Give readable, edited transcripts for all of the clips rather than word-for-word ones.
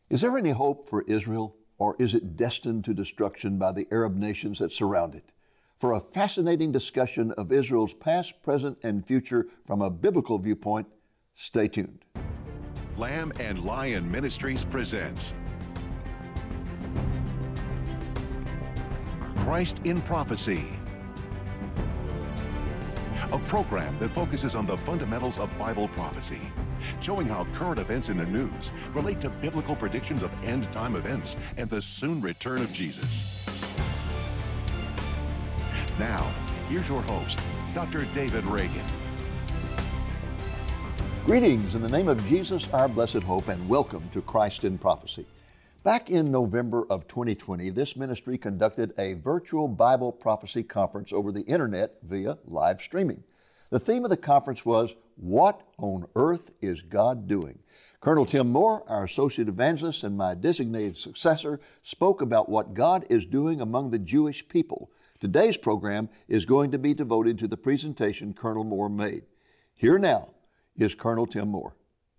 Is there any hope for Israel, or is it destined to destruction by the Arab nations that surround it? For a fascinating discussion of Israel's past, present, and future from a biblical viewpoint, stay tuned. Lamb and Lion Ministries presents Christ in Prophecy, a program that focuses on the fundamentals of Bible prophecy, showing how current events in the news relate to biblical predictions of end-time events and the soon return of Jesus. Now, here's your host, Dr. David Reagan. Greetings in the name of Jesus, our blessed hope, and welcome to Christ in Prophecy. Back in November of 2020, this ministry conducted a virtual Bible prophecy conference over the internet via live streaming. The theme of the conference was, What on Earth is God Doing? Colonel Tim Moore, our associate evangelist and my designated successor, spoke about what God is doing among the Jewish people. Today's program is going to be devoted to the presentation Colonel Moore made. Here now is Colonel Tim Moore.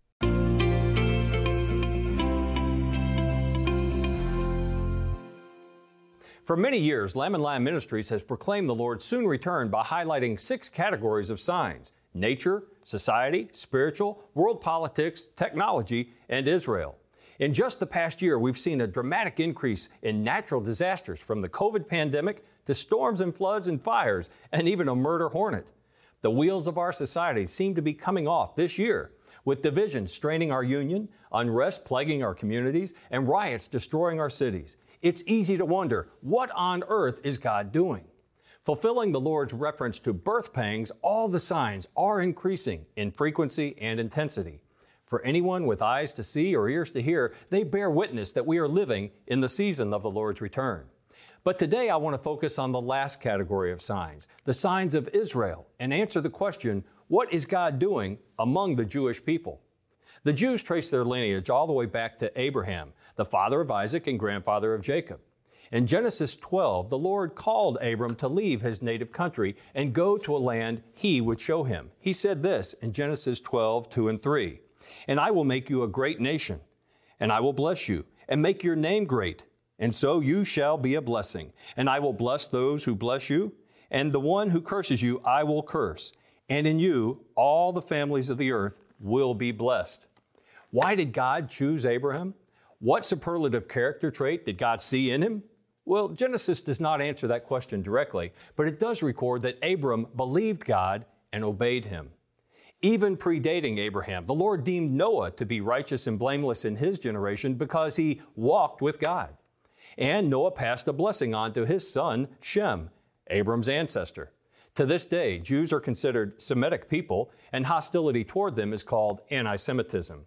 For many years, Lamb and Lion Ministries has proclaimed the Lord's soon return by highlighting 6 categories of signs: nature, society, spiritual, world politics, technology, and Israel. In just the past year, we've seen a dramatic increase in natural disasters, from the COVID pandemic to storms and floods and fires, and even a murder hornet. The wheels of our society seem to be coming off this year, with division straining our union, unrest plaguing our communities, and riots destroying our cities. It's easy to wonder, what on earth is God doing? Fulfilling the Lord's reference to birth pangs, all the signs are increasing in frequency and intensity. For anyone with eyes to see or ears to hear, they bear witness that we are living in the season of the Lord's return. But today I want to focus on the last category of signs, the signs of Israel, and answer the question, what is God doing among the Jewish people? The Jews trace their lineage all the way back to Abraham, the father of Isaac and grandfather of Jacob. In Genesis 12, the Lord called Abram to leave his native country and go to a land he would show him. He said this in Genesis 12, 2 and 3, "And I will make you a great nation, and I will bless you, and make your name great, and so you shall be a blessing. And I will bless those who bless you, and the one who curses you I will curse. And in you all the families of the earth will be blessed." Why did God choose Abraham? What superlative character trait did God see in him? Well, Genesis does not answer that question directly, but it does record that Abram believed God and obeyed him. Even predating Abraham, the Lord deemed Noah to be righteous and blameless in his generation because he walked with God. And Noah passed a blessing on to his son, Shem, Abram's ancestor. To this day, Jews are considered Semitic people, and hostility toward them is called anti-Semitism.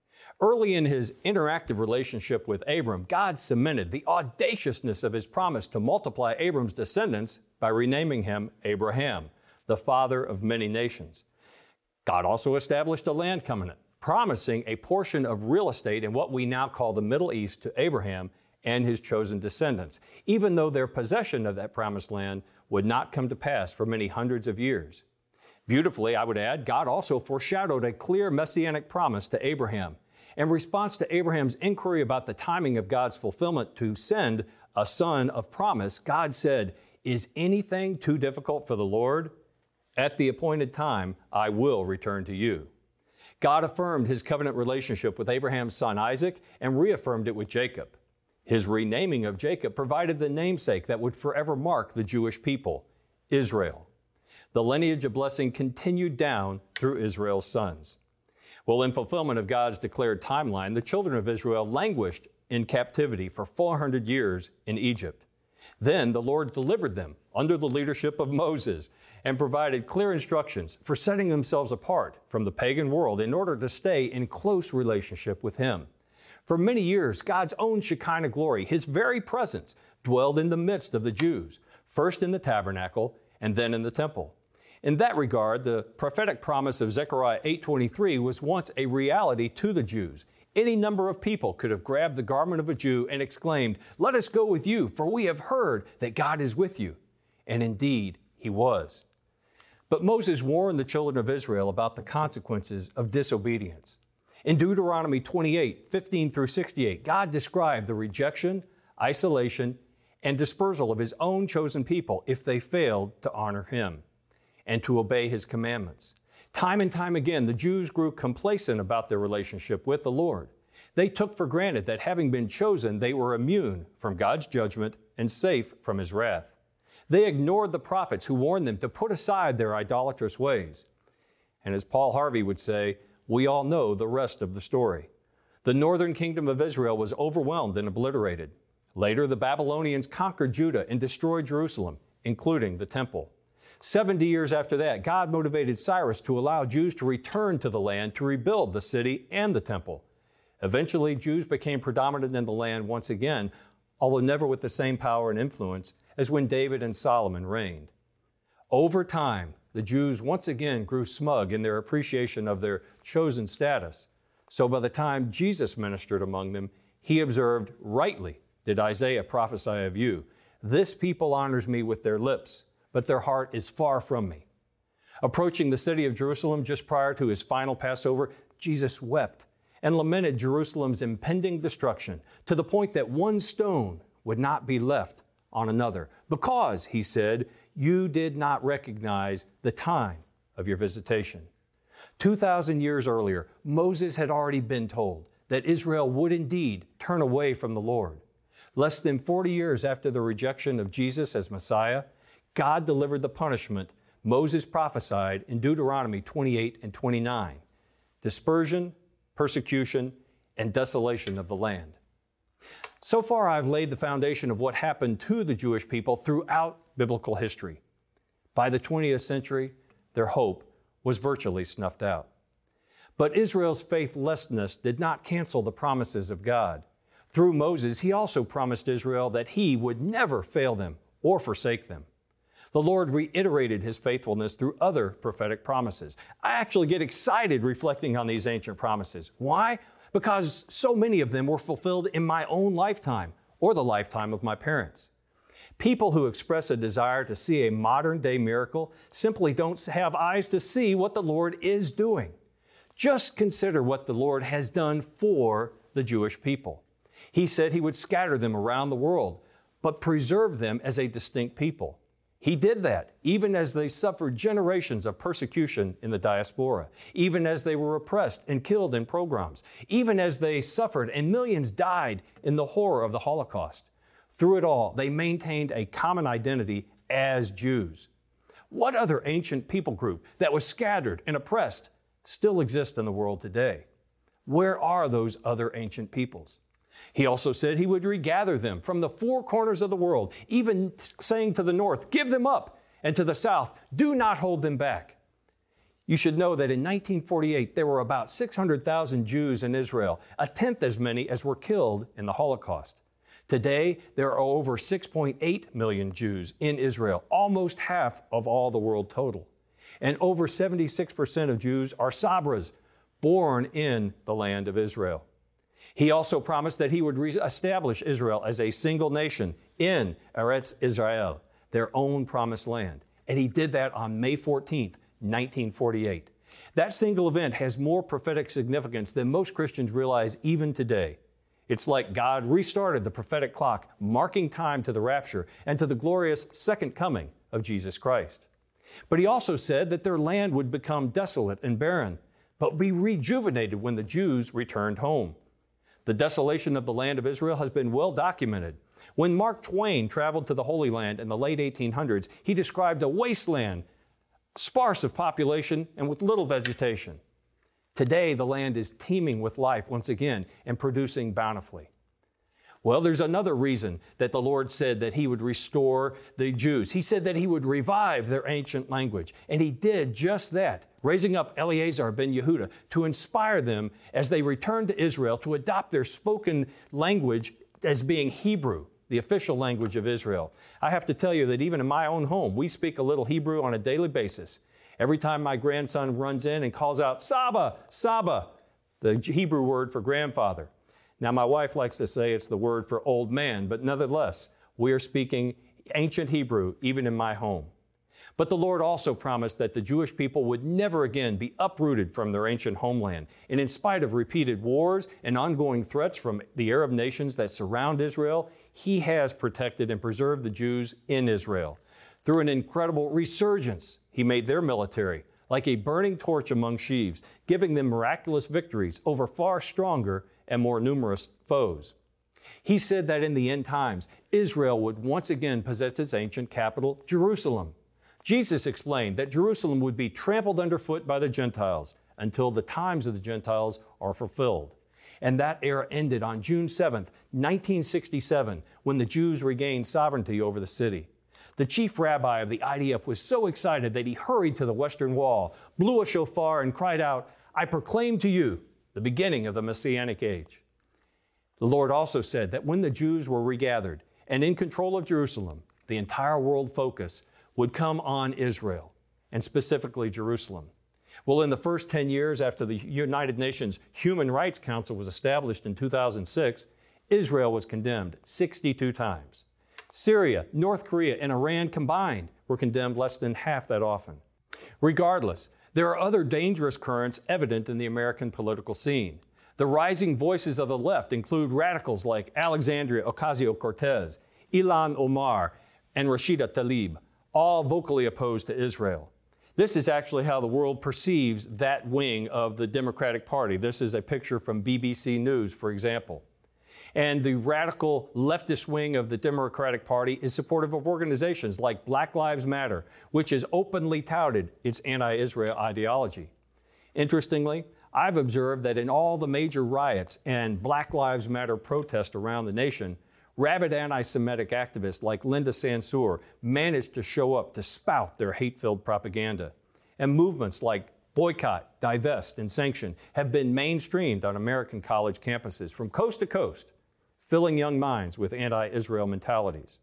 Early in his interactive relationship with Abram, God cemented the audaciousness of his promise to multiply Abram's descendants by renaming him Abraham, the father of many nations. God also established a land covenant, promising a portion of real estate in what we now call the Middle East to Abraham and his chosen descendants, even though their possession of that promised land would not come to pass for many hundreds of years. Beautifully, I would add, God also foreshadowed a clear messianic promise to Abraham. In response to Abraham's inquiry about the timing of God's fulfillment to send a son of promise, God said, "Is anything too difficult for the Lord? At the appointed time, I will return to you." God affirmed his covenant relationship with Abraham's son Isaac and reaffirmed it with Jacob. His renaming of Jacob provided the namesake that would forever mark the Jewish people, Israel. The lineage of blessing continued down through Israel's sons. Well, in fulfillment of God's declared timeline, the children of Israel languished in captivity for 400 years in Egypt. Then the Lord delivered them under the leadership of Moses and provided clear instructions for setting themselves apart from the pagan world in order to stay in close relationship with Him. For many years, God's own Shekinah glory, His very presence, dwelled in the midst of the Jews, first in the tabernacle and then in the temple. In that regard, the prophetic promise of Zechariah 8:23 was once a reality to the Jews. Any number of people could have grabbed the garment of a Jew and exclaimed, "Let us go with you, for we have heard that God is with you." And indeed, He was. But Moses warned the children of Israel about the consequences of disobedience. In Deuteronomy 28, 15 through 68, God described the rejection, isolation, and dispersal of His own chosen people if they failed to honor Him and to obey His commandments. Time and time again, the Jews grew complacent about their relationship with the Lord. They took for granted that having been chosen, they were immune from God's judgment and safe from His wrath. They ignored the prophets who warned them to put aside their idolatrous ways. And as Paul Harvey would say, we all know the rest of the story. The northern kingdom of Israel was overwhelmed and obliterated. Later, the Babylonians conquered Judah and destroyed Jerusalem, including the temple. 70 years after that, God motivated Cyrus to allow Jews to return to the land to rebuild the city and the temple. Eventually, Jews became predominant in the land once again, although never with the same power and influence as when David and Solomon reigned. Over time, the Jews once again grew smug in their appreciation of their chosen status. So by the time Jesus ministered among them, He observed, rightly did Isaiah prophesy of you, "This people honors me with their lips, but their heart is far from me." Approaching the city of Jerusalem just prior to His final Passover, Jesus wept and lamented Jerusalem's impending destruction to the point that one stone would not be left on another, because, He said, you did not recognize the time of your visitation. 2,000 years earlier, Moses had already been told that Israel would indeed turn away from the Lord. Less than 40 years after the rejection of Jesus as Messiah, God delivered the punishment Moses prophesied in Deuteronomy 28 and 29, dispersion, persecution, and desolation of the land. So far, I've laid the foundation of what happened to the Jewish people throughout biblical history. By the 20th century, their hope was virtually snuffed out. But Israel's faithlessness did not cancel the promises of God. Through Moses, He also promised Israel that He would never fail them or forsake them. The Lord reiterated His faithfulness through other prophetic promises. I actually get excited reflecting on these ancient promises. Why? Because so many of them were fulfilled in my own lifetime or the lifetime of my parents. People who express a desire to see a modern-day miracle simply don't have eyes to see what the Lord is doing. Just consider what the Lord has done for the Jewish people. He said He would scatter them around the world, but preserve them as a distinct people. He did that even as they suffered generations of persecution in the diaspora, even as they were oppressed and killed in pogroms, even as they suffered and millions died in the horror of the Holocaust. Through it all, they maintained a common identity as Jews. What other ancient people group that was scattered and oppressed still exists in the world today? Where are those other ancient peoples? He also said He would regather them from the four corners of the world, even saying to the north, "Give them up," and to the south, "Do not hold them back." You should know that in 1948, there were about 600,000 Jews in Israel, a tenth as many as were killed in the Holocaust. Today, there are over 6.8 million Jews in Israel, almost half of all the world total. And over 76% of Jews are Sabras, born in the land of Israel. He also promised that He would reestablish Israel as a single nation in Eretz Israel, their own promised land. And He did that on May 14th, 1948. That single event has more prophetic significance than most Christians realize even today. It's like God restarted the prophetic clock, marking time to the rapture and to the glorious second coming of Jesus Christ. But He also said that their land would become desolate and barren, but be rejuvenated when the Jews returned home. The desolation of the land of Israel has been well documented. When Mark Twain traveled to the Holy Land in the late 1800s, he described a wasteland, sparse of population and with little vegetation. Today, the land is teeming with life once again and producing bountifully. Well, there's another reason that the Lord said that He would restore the Jews. He said that He would revive their ancient language, and He did just that, raising up Eleazar ben Yehuda to inspire them as they returned to Israel to adopt their spoken language as being Hebrew, the official language of Israel. I have to tell you that even in my own home, we speak a little Hebrew on a daily basis. Every time my grandson runs in and calls out, "Saba, Saba," the Hebrew word for grandfather. Now, my wife likes to say it's the word for old man, but nonetheless, we are speaking ancient Hebrew even in my home. But the Lord also promised that the Jewish people would never again be uprooted from their ancient homeland. And in spite of repeated wars and ongoing threats from the Arab nations that surround Israel, He has protected and preserved the Jews in Israel. Through an incredible resurgence, He made their military like a burning torch among sheaves, giving them miraculous victories over far stronger and more numerous foes. He said that in the end times, Israel would once again possess its ancient capital, Jerusalem. Jesus explained that Jerusalem would be trampled underfoot by the Gentiles until the times of the Gentiles are fulfilled. And that era ended on June 7th, 1967, when the Jews regained sovereignty over the city. The chief rabbi of the IDF was so excited that he hurried to the Western Wall, blew a shofar, and cried out, "I proclaim to you the beginning of the Messianic age." The Lord also said that when the Jews were regathered and in control of Jerusalem, the entire world focus would come on Israel, and specifically Jerusalem. Well, in the first 10 years after the United Nations Human Rights Council was established in 2006, Israel was condemned 62 times. Syria, North Korea, and Iran combined were condemned less than half that often. Regardless, there are other dangerous currents evident in the American political scene. The rising voices of the left include radicals like Alexandria Ocasio-Cortez, Ilhan Omar, and Rashida Tlaib, all vocally opposed to Israel. This is actually how the world perceives that wing of the Democratic Party. This is a picture from BBC News, for example. And the radical leftist wing of the Democratic Party is supportive of organizations like Black Lives Matter, which has openly touted its anti-Israel ideology. Interestingly, I've observed that in all the major riots and Black Lives Matter protests around the nation, rabid anti-Semitic activists like Linda Sarsour managed to show up to spout their hate-filled propaganda. And movements like Boycott, Divest, and Sanction have been mainstreamed on American college campuses from coast to coast, filling young minds with anti-Israel mentalities.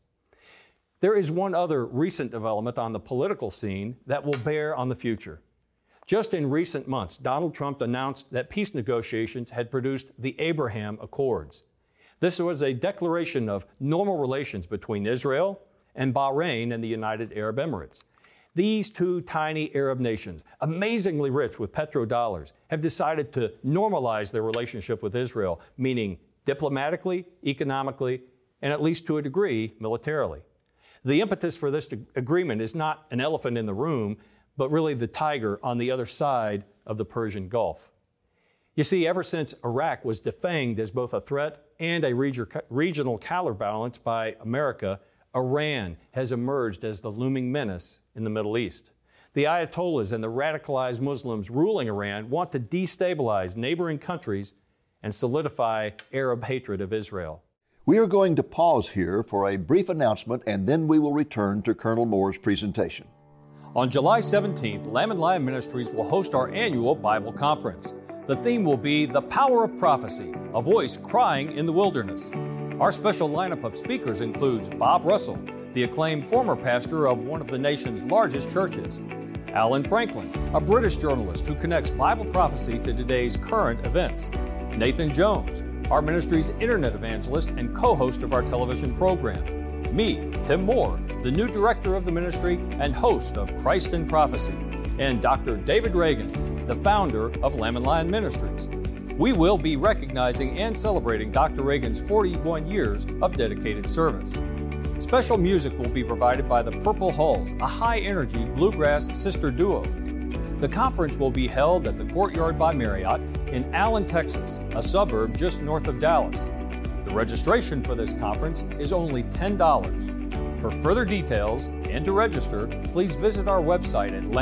There is one other recent development on the political scene that will bear on the future. Just in recent months, Donald Trump announced that peace negotiations had produced the Abraham Accords. This was a declaration of normal relations between Israel and Bahrain and the United Arab Emirates. These two tiny Arab nations, amazingly rich with petrodollars, have decided to normalize their relationship with Israel, meaning diplomatically, economically, and at least to a degree, militarily. The impetus for this agreement is not an elephant in the room, but really the tiger on the other side of the Persian Gulf. You see, ever since Iraq was defanged as both a threat and a regional counterbalance by America, Iran has emerged as the looming menace in the Middle East. The Ayatollahs and the radicalized Muslims ruling Iran want to destabilize neighboring countries and solidify Arab hatred of Israel. We are going to pause here for a brief announcement, and then we will return to Colonel Moore's presentation. On July 17th, Lamb and Lion Ministries will host our annual Bible Conference. The theme will be The Power of Prophecy, a voice crying in the wilderness. Our special lineup of speakers includes Bob Russell, the acclaimed former pastor of one of the nation's largest churches, Alan Franklin, a British journalist who connects Bible prophecy to today's current events, Nathan Jones, our ministry's internet evangelist and co-host of our television program, me, Tim Moore, the new director of the ministry and host of Christ in Prophecy, and Dr. David Reagan, the founder of Lamb and Lion Ministries. We will be recognizing and celebrating Dr. Reagan's 41 years of dedicated service. Special music will be provided by the Purple Hulls, a high-energy bluegrass sister duo. The conference will be held at the Courtyard by Marriott in Allen, Texas, a suburb just north of Dallas. The registration for this conference is only $10. For further details and to register, please visit our website at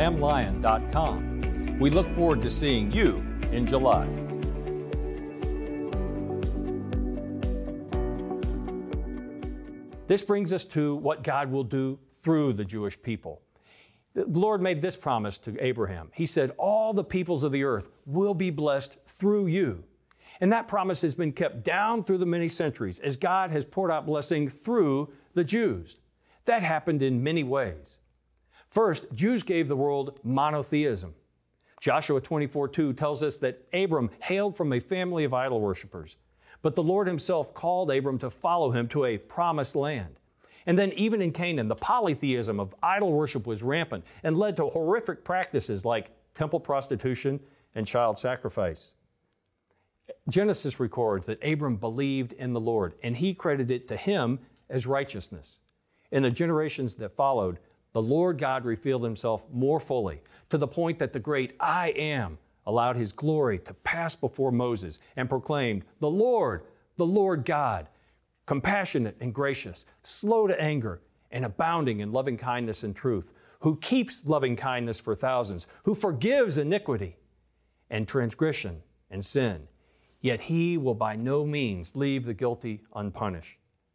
lamblion.com. We look forward to seeing you in July. This brings us to what God will do through the Jewish people. The Lord made this promise to Abraham. He said, all the peoples of the earth will be blessed through you. And that promise has been kept down through the many centuries as God has poured out blessing through the Jews. That happened in many ways. First, Jews gave the world monotheism. Joshua 24:2 tells us that Abram hailed from a family of idol worshipers, but the Lord himself called Abram to follow him to a promised land. And then even in Canaan, the polytheism of idol worship was rampant and led to horrific practices like temple prostitution and child sacrifice. Genesis records that Abram believed in the Lord, and he credited it to him as righteousness. In the generations that followed, the Lord God revealed himself more fully, to the point that the great I Am allowed his glory to pass before Moses and proclaimed, the Lord God, compassionate and gracious, slow to anger, and abounding in loving kindness and truth, who keeps loving kindness for thousands, who forgives iniquity and transgression and sin. Yet he will by no means leave the guilty unpunished.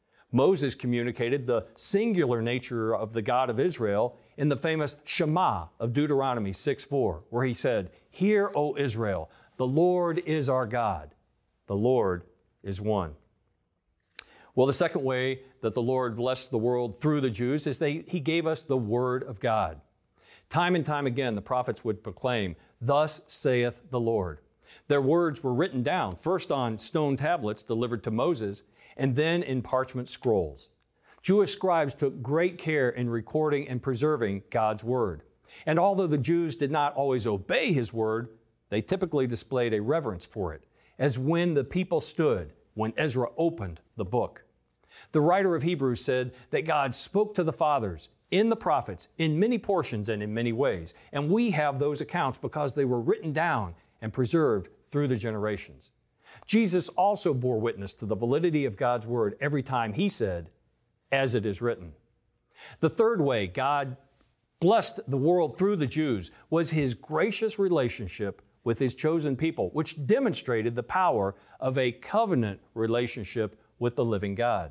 Moses communicated the singular nature of the God of Israel in the famous Shema of Deuteronomy 6:4, where he said, "Hear, O Israel, the Lord is our God. The Lord is one." Well, the second way that the Lord blessed the world through the Jews is He gave us the Word of God. Time and time again, the prophets would proclaim, "Thus saith the Lord." Their words were written down, first on stone tablets delivered to Moses, and then in parchment scrolls. Jewish scribes took great care in recording and preserving God's Word. And although the Jews did not always obey His Word, they typically displayed a reverence for it, as when the people stood when Ezra opened the book. The writer of Hebrews said that God spoke to the fathers in the prophets in many portions and in many ways, and we have those accounts because they were written down and preserved through the generations. Jesus also bore witness to the validity of God's Word every time He said, "As it is written." The third way God blessed the world through the Jews was His gracious relationship with His chosen people, which demonstrated the power of a covenant relationship with the living God.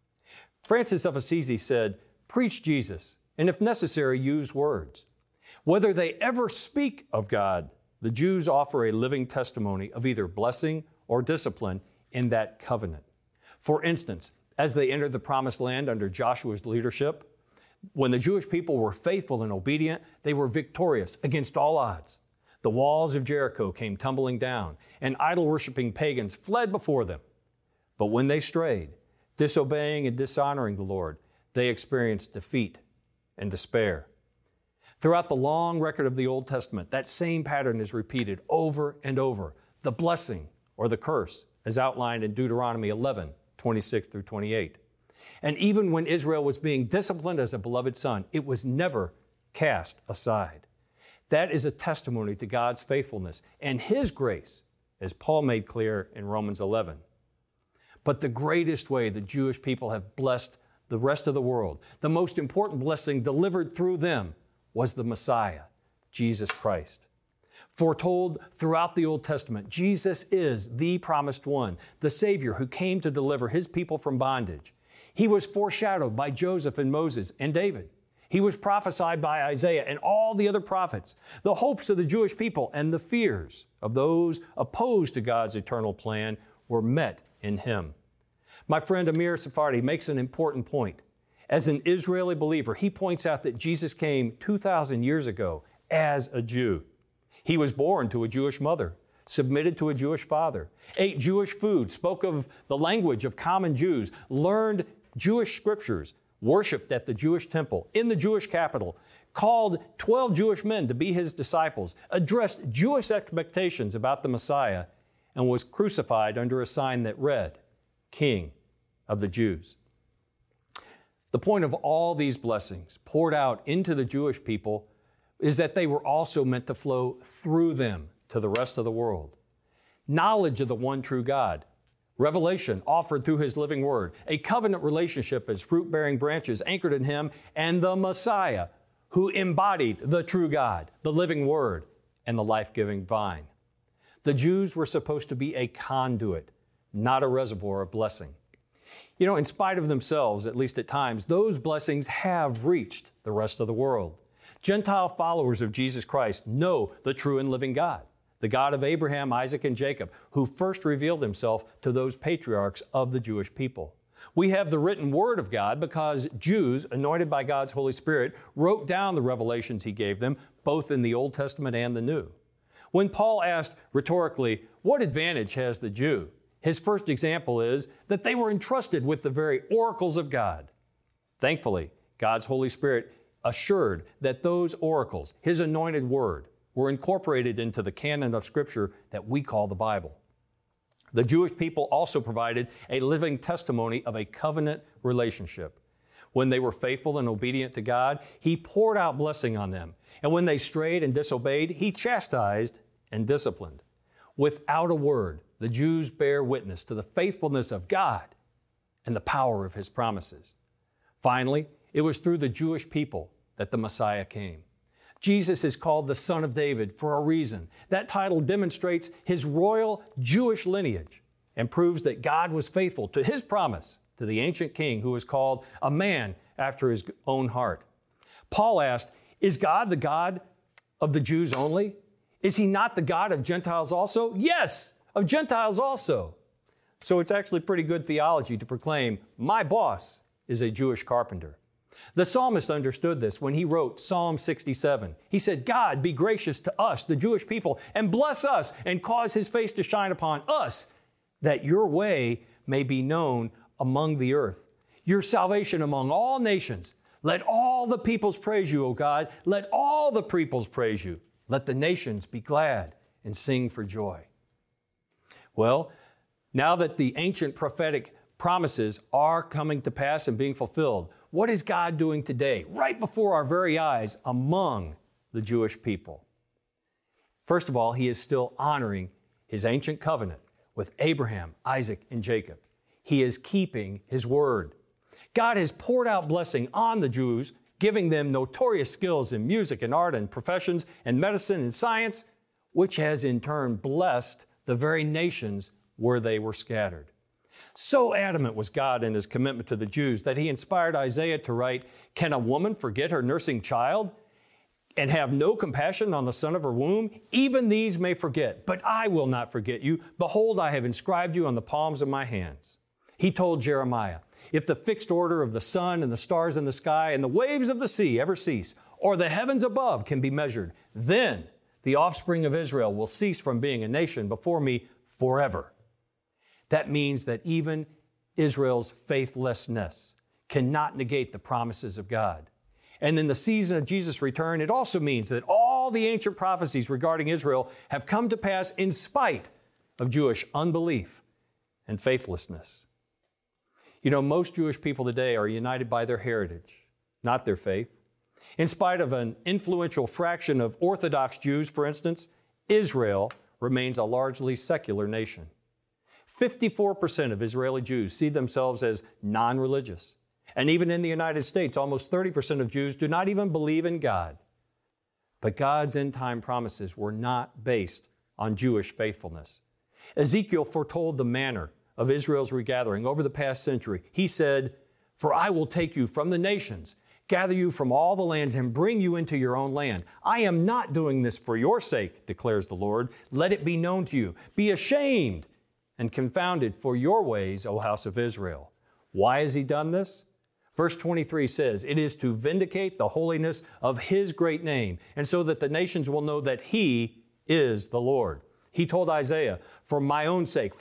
Francis of Assisi said, "Preach Jesus, and if necessary, use words." Whether they ever speak of God, the Jews offer a living testimony of either blessing or discipline in that covenant. For instance, as they entered the Promised Land under Joshua's leadership, when the Jewish people were faithful and obedient, they were victorious against all odds. The walls of Jericho came tumbling down, and idol-worshiping pagans fled before them. But when they strayed, disobeying and dishonoring the Lord, they experienced defeat and despair. Throughout the long record of the Old Testament, that same pattern is repeated over and over. The blessing or the curse, as outlined in Deuteronomy 11, 26 through 28. And even when Israel was being disciplined as a beloved son, it was never cast aside. That is a testimony to God's faithfulness and His grace, as Paul made clear in Romans 11. But the greatest way the Jewish people have blessed the rest of the world, the most important blessing delivered through them, was the Messiah, Jesus Christ. Foretold throughout the Old Testament, Jesus is the promised one, the Savior who came to deliver His people from bondage. He was foreshadowed by Joseph and Moses and David. He was prophesied by Isaiah and all the other prophets. The hopes of the Jewish people and the fears of those opposed to God's eternal plan were met in Him. My friend Amir Sephardi makes an important point. As an Israeli believer, he points out that Jesus came 2,000 years ago as a Jew. He was born to a Jewish mother, submitted to a Jewish father, ate Jewish food, spoke of the language of common Jews, learned Jewish scriptures, worshiped at the Jewish temple, in the Jewish capital, called 12 Jewish men to be His disciples, addressed Jewish expectations about the Messiah, and was crucified under a sign that read, "King of the Jews." The point of all these blessings poured out into the Jewish people is that they were also meant to flow through them to the rest of the world. Knowledge of the one true God, revelation offered through His living Word, a covenant relationship as fruit-bearing branches anchored in Him, and the Messiah, who embodied the true God, the living Word, and the life-giving vine. The Jews were supposed to be a conduit, not a reservoir of blessing. You know, in spite of themselves, at least at times, those blessings have reached the rest of the world. Gentile followers of Jesus Christ know the true and living God, the God of Abraham, Isaac, and Jacob, who first revealed Himself to those patriarchs of the Jewish people. We have the written Word of God because Jews, anointed by God's Holy Spirit, wrote down the revelations He gave them, both in the Old Testament and the New. When Paul asked rhetorically, "What advantage has the Jew?" his first example is that they were entrusted with the very oracles of God. Thankfully, God's Holy Spirit assured that those oracles, His anointed word, were incorporated into the canon of Scripture that we call the Bible. The Jewish people also provided a living testimony of a covenant relationship. When they were faithful and obedient to God, He poured out blessing on them. And when they strayed and disobeyed, He chastised and disciplined. Without a word, the Jews bear witness to the faithfulness of God and the power of His promises. Finally, it was through the Jewish people that the Messiah came. Jesus is called the Son of David for a reason. That title demonstrates His royal Jewish lineage and proves that God was faithful to His promise to the ancient king who was called a man after His own heart. Paul asked, "Is God the God of the Jews only? Is He not the God of Gentiles also?" Yes, of Gentiles also. So it's actually pretty good theology to proclaim, "My boss is a Jewish carpenter." The psalmist understood this when he wrote Psalm 67. He said, "God, be gracious to us, the Jewish people, and bless us and cause His face to shine upon us, that your way may be known among the earth, your salvation among all nations. Let all the peoples praise you, O God. Let all the peoples praise you. Let the nations be glad and sing for joy." Well, now that the ancient prophetic promises are coming to pass and being fulfilled, what is God doing today, right before our very eyes, among the Jewish people? First of all, He is still honoring His ancient covenant with Abraham, Isaac, and Jacob. He is keeping His word. God has poured out blessing on the Jews, giving them notorious skills in music and art and professions and medicine and science, which has in turn blessed the very nations where they were scattered. So adamant was God in His commitment to the Jews that He inspired Isaiah to write, "Can a woman forget her nursing child and have no compassion on the son of her womb? Even these may forget, but I will not forget you. Behold, I have inscribed you on the palms of my hands." He told Jeremiah, "If the fixed order of the sun and the stars in the sky and the waves of the sea ever cease, or the heavens above can be measured, then the offspring of Israel will cease from being a nation before me forever." That means that even Israel's faithlessness cannot negate the promises of God. And in the season of Jesus' return, it also means that all the ancient prophecies regarding Israel have come to pass in spite of Jewish unbelief and faithlessness. You know, most Jewish people today are united by their heritage, not their faith. In spite of an influential fraction of Orthodox Jews, for instance, Israel remains a largely secular nation. 54% of Israeli Jews see themselves as non-religious. And even in the United States, almost 30% of Jews do not even believe in God. But God's end-time promises were not based on Jewish faithfulness. Ezekiel foretold the manner of Israel's regathering over the past century. He said, "For I will take you from the nations, gather you from all the lands, and bring you into your own land. I am not doing this for your sake, declares the Lord. Let it be known to you. Be ashamed and confounded for your ways, O house of Israel." Why has He done this? Verse 23 says, "It is to vindicate the holiness of His great name, and so that the nations will know that He is the Lord." He told Isaiah, for my own sake,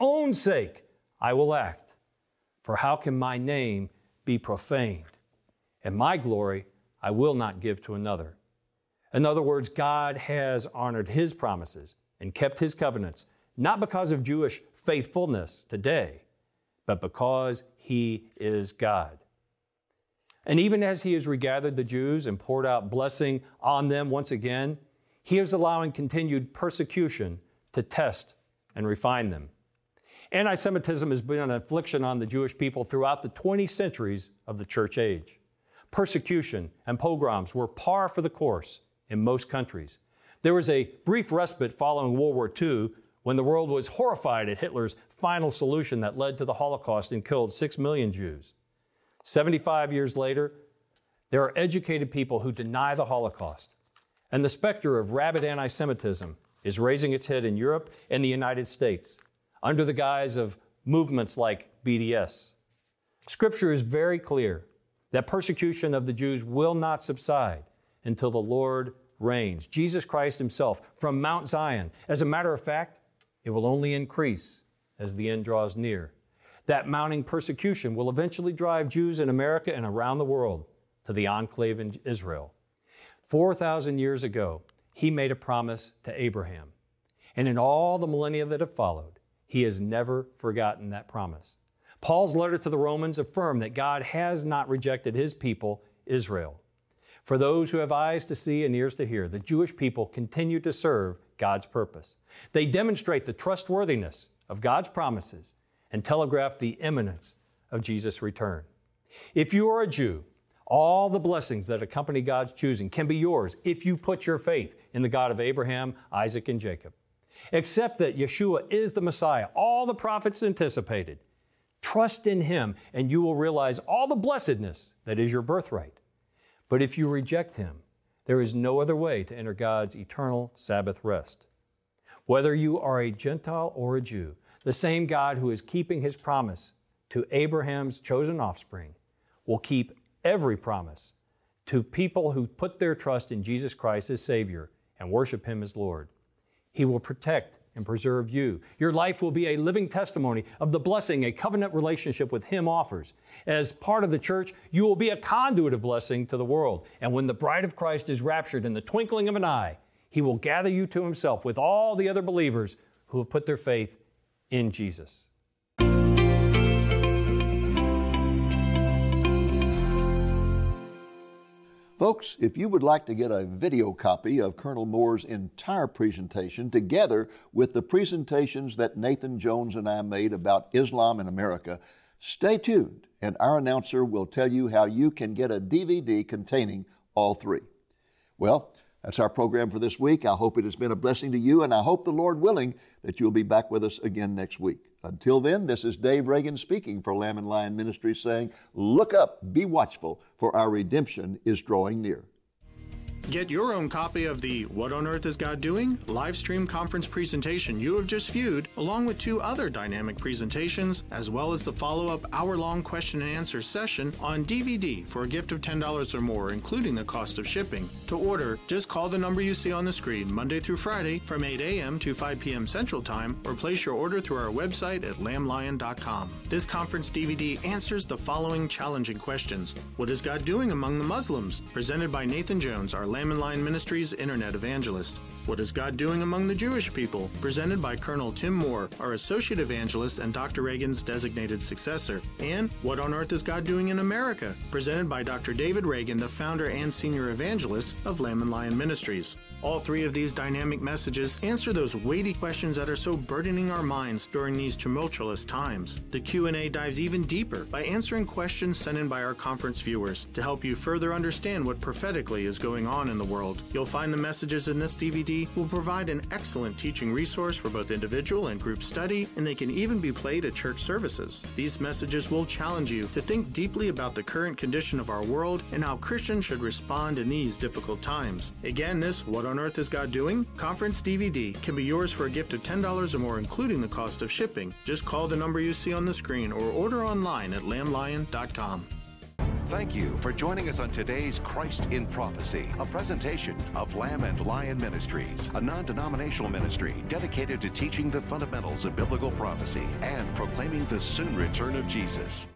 I will act. For how can my name be profaned? And my glory I will not give to another." In other words, God has honored His promises and kept His covenants, not because of Jewish faithfulness today, but because He is God. And even as He has regathered the Jews and poured out blessing on them once again, He is allowing continued persecution to test and refine them. Anti-Semitism has been an affliction on the Jewish people throughout the 20 centuries of the church age. Persecution and pogroms were par for the course in most countries. There was a brief respite following World War II when the world was horrified at Hitler's final solution that led to the Holocaust and killed 6 million Jews. 75 years later, there are educated people who deny the Holocaust, and the specter of rabid anti-Semitism is raising its head in Europe and the United States under the guise of movements like BDS. Scripture is very clear that persecution of the Jews will not subside until the Lord reigns, Jesus Christ Himself, from Mount Zion. As a matter of fact, it will only increase as the end draws near. that mounting persecution will eventually drive Jews in America and around the world to the enclave in Israel. 4,000 years ago, He made a promise to Abraham. And in all the millennia that have followed, He has never forgotten that promise. Paul's letter to the Romans affirmed that God has not rejected His people, Israel. For those who have eyes to see and ears to hear, the Jewish people continue to serve God's purpose. They demonstrate the trustworthiness of God's promises and telegraph the imminence of Jesus' return. If you are a Jew, all the blessings that accompany God's choosing can be yours if you put your faith in the God of Abraham, Isaac, and Jacob. Accept that Yeshua is the Messiah all the prophets anticipated. Trust in Him and you will realize all the blessedness that is your birthright. But if you reject Him, there is no other way to enter God's eternal Sabbath rest. Whether you are a Gentile or a Jew, the same God who is keeping His promise to Abraham's chosen offspring will keep every promise to people who put their trust in Jesus Christ as Savior and worship Him as Lord. He will protect and preserve you. Your life will be a living testimony of the blessing a covenant relationship with Him offers. As part of the church, you will be a conduit of blessing to the world. And when the bride of Christ is raptured in the twinkling of an eye, He will gather you to Himself with all the other believers who have put their faith in Jesus. Folks, if you would like to get a video copy of Colonel Moore's entire presentation together with the presentations that Nathan Jones and I made about Islam in America, stay tuned and our announcer will tell you how you can get a DVD containing all three. Well, that's our program for this week. I hope it has been a blessing to you, and I hope, the Lord willing, that you'll be back with us again next week. Until then, this is Dave Reagan speaking for Lamb and Lion Ministries, saying, look up, be watchful, for our redemption is drawing near. Get your own copy of the What on Earth is God Doing? Live stream conference presentation you have just viewed, along with 2 other dynamic presentations, as well as the follow-up hour-long question and answer session on DVD for a gift of $10 or more, including the cost of shipping. To order, just call the number you see on the screen Monday through Friday from 8 a.m. to 5 p.m. Central Time, or place your order through our website at lamblion.com. This conference DVD answers the following challenging questions. What is God doing among the Muslims? Presented by Nathan Jones, our Lamb and Lion Ministries Internet Evangelist. What is God doing among the Jewish people? Presented by Colonel Tim Moore, our Associate Evangelist and Dr. Reagan's designated successor. And What on Earth is God doing in America? Presented by Dr. David Reagan, the founder and Senior Evangelist of Lamb and Lion Ministries. All 3 of these dynamic messages answer those weighty questions that are so burdening our minds during these tumultuous times. The Q&A dives even deeper by answering questions sent in by our conference viewers to help you further understand what prophetically is going on in the world. You'll find the messages in this DVD will provide an excellent teaching resource for both individual and group study, and they can even be played at church services. These messages will challenge you to think deeply about the current condition of our world and how Christians should respond in these difficult times. Again, this What on Earth is God Doing? Conference DVD can be yours for a gift of $10 or more, including the cost of shipping. Just call the number you see on the screen or order online at lamblion.com. Thank you for joining us on today's Christ in Prophecy, a presentation of Lamb and Lion Ministries, a non-denominational ministry dedicated to teaching the fundamentals of biblical prophecy and proclaiming the soon return of Jesus.